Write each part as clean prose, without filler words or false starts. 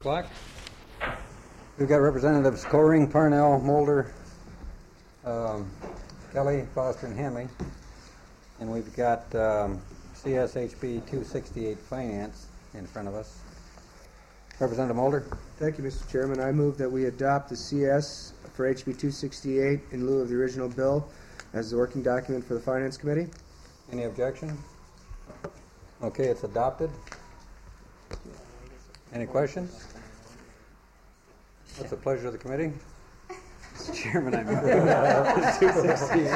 O'clock. We've got Representatives Coring, Parnell, Mulder, Kelly, Foster, and Hemme. And we've got CSHB 268 Finance in front of us. Representative Mulder. Thank you, Mr. Chairman. I move that we adopt the CS for HB 268 in lieu of the original bill as the working document for the Finance Committee. Any objection? Okay, it's adopted. Any questions? What's the pleasure of the committee? Mr. Chairman, I move 268.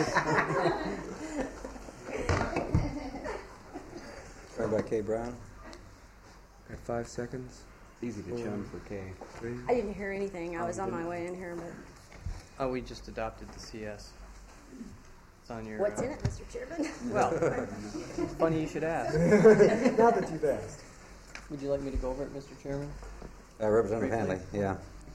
Started by Kay Brown. Got 5 seconds. It's easy to chum for Kay. 3. I didn't hear anything. I was on my way in here, but Oh, we just adopted the CS. It's on your... what's in it, Mr. Chairman? Well, it's funny you should ask. Now that you've asked. Would you like me to go over it, Mr. Chairman? Representative Hanley, yeah.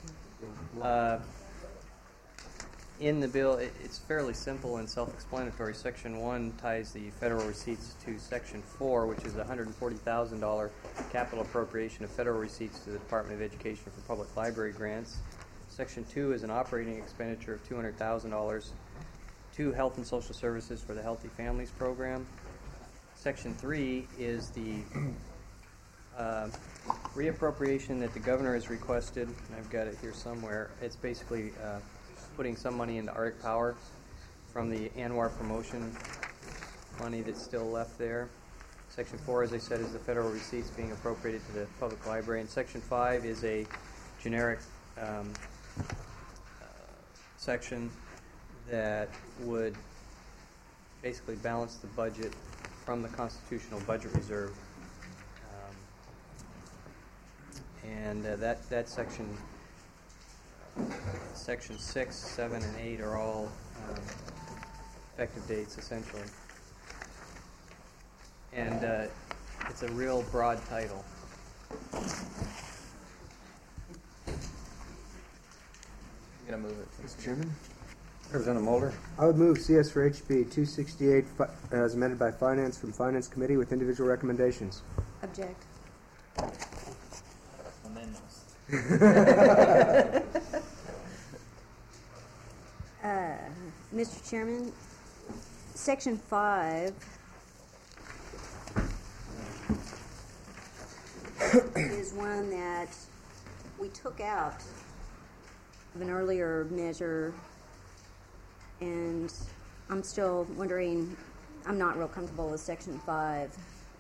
In the bill, it's fairly simple and self-explanatory. Section 1 ties the federal receipts to Section 4, which is a $140,000 capital appropriation of federal receipts to the Department of Education for public library grants. Section 2 is an operating expenditure of $200,000 to Health and Social Services for the Healthy Families Program. Section 3 is the reappropriation that the governor has requested, and I've got it here somewhere. It's basically putting some money into Arctic Power from the ANWR promotion money that's still left there. Section 4, as I said, is the federal receipts being appropriated to the public library, and Section 5 is a generic section that would basically balance the budget from the Constitutional Budget Reserve. And that section, Section 6, 7, and 8 are all effective dates, essentially. And it's a real broad title. I'm going to move it. Mr. Chairman? Representative Mulder. I would move CS for HB 268 as amended by Finance from Finance Committee with individual recommendations. Object. Mr. Chairman, Section 5 is one that we took out of an earlier measure, and I'm still wondering, I'm not real comfortable with Section 5.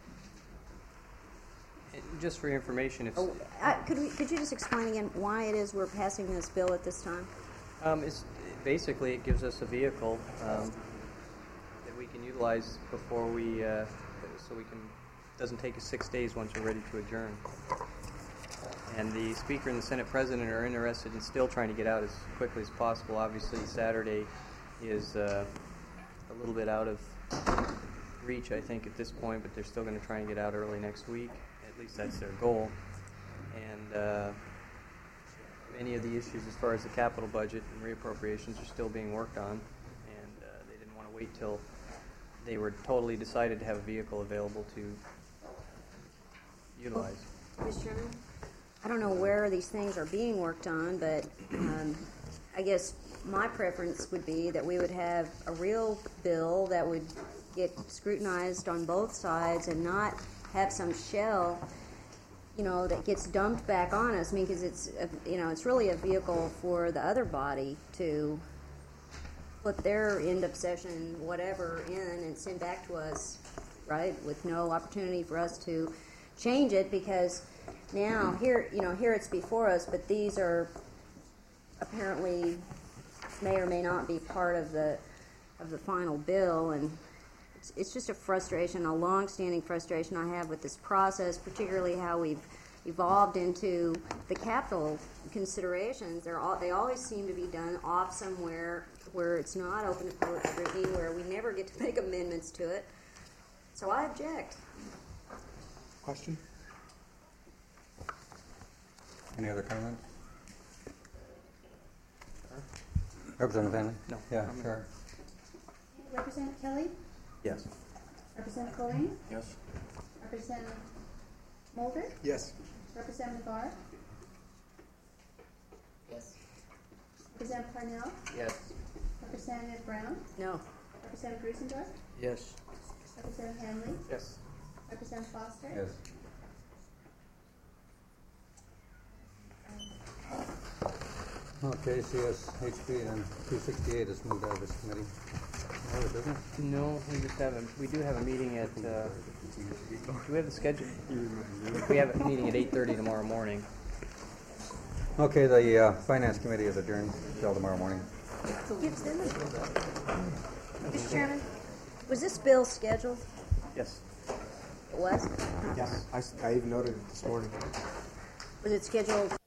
Just for your information, if could you just explain again why it is we're passing this bill at this time? it's basically it gives us a vehicle that we can utilize before we so we can doesn't take us 6 days once we're ready to adjourn. And the Speaker and the Senate President are interested in still trying to get out as quickly as possible. Obviously, Saturday is a little bit out of reach, I think, at this point, but they're still going to try and get out early next week. At least that's their goal. And many of the issues as far as the capital budget and reappropriations are still being worked on, and they didn't want to wait till they were totally decided to have a vehicle available to utilize. Mr. Chairman, I don't know where these things are being worked on, but I guess my preference would be that we would have a real bill that would get scrutinized on both sides and not have some shell, that gets dumped back on us. I mean, because it's really a vehicle for the other body to put their end of session whatever in and send back to us, right, with no opportunity for us to change it, because now here it's before us, but these are apparently may or may not be part of the final bill, and it's just a frustration, a long-standing frustration I have with this process, particularly how we've evolved into the capital considerations. They always seem to be done off somewhere where it's not open to public scrutiny, where we never get to make amendments to it. So I object. Question? Any other comments? Representative Hanley? No. Yeah, sure. Representative Kelly? Yes. Representative Coring? Yes. Representative Mulder? Yes. Representative Barr? Parnell, Yes. Representative Brown, No. Representative Grusendorf, Yes. Representative Hanley, Yes. Representative Foster. Yes. Okay, CSHB and 268 is moved out of this committee. Other business? No, we do have a meeting at, do we have the schedule? We have a meeting at 8:30 tomorrow morning. Okay, the Finance Committee is adjourned until tomorrow morning. Mr. Chairman, was this bill scheduled? Yes. It was? Yes. I even noted it this morning. Was it scheduled